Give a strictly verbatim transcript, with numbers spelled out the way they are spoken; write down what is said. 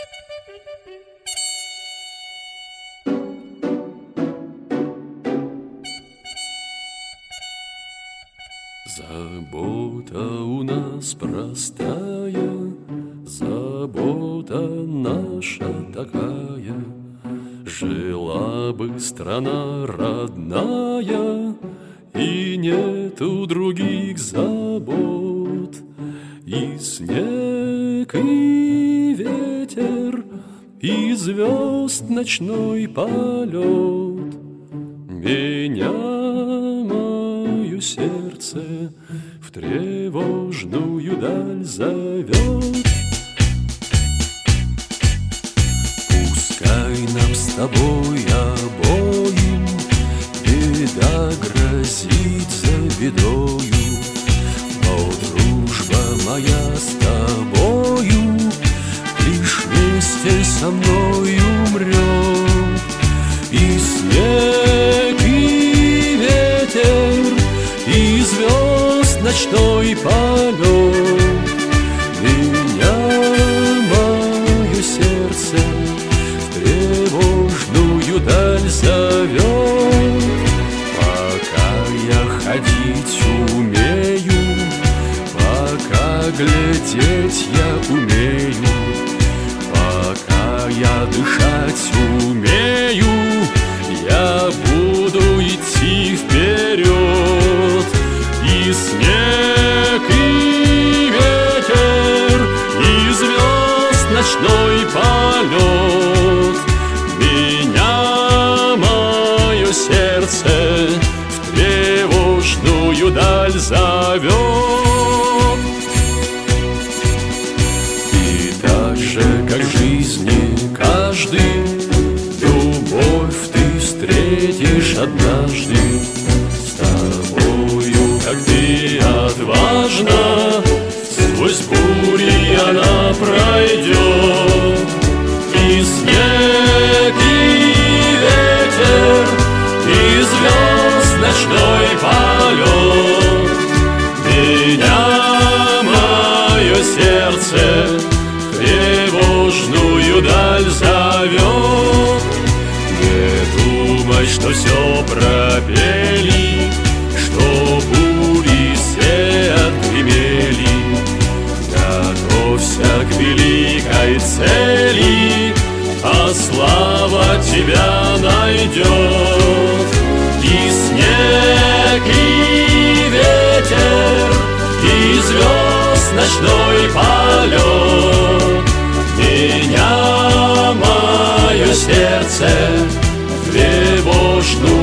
Забота у нас простая, забота наша такая. Жила бы страна родная, и нету других забот. И снег, и ветер, и звезд ночной полет меня, мое сердце, в тревожную даль зовет. Пускай нам с тобой обоим беда грозит за бедою, но дружба моя с тобою лишь вместе со мной умрет. И снег, и ветер, и звезд ночной полет меня, мое сердце, в тревожную даль зовет. Пока я ходить умею, пока глядеть я умею, пока я дышать умею, я буду идти вперед. И снег, и ветер, и звезд ночной полет меня, мое сердце, в тревожную даль зовет. И так же, как в жизни каждый, любовь ты встретишь однажды. С тобою, как ты отважна, сквозь бури она пройдет. И снег, и ветер, и звезд ночной полет меня, мое сердце, в тревожную даль зовет. Не думай, что все пропели, что бури все отгремели. Готовься к великой цели, а слава тебя найдет. И снег, и ветер, и звезд ночной полет меня, мое сердце, в тревожную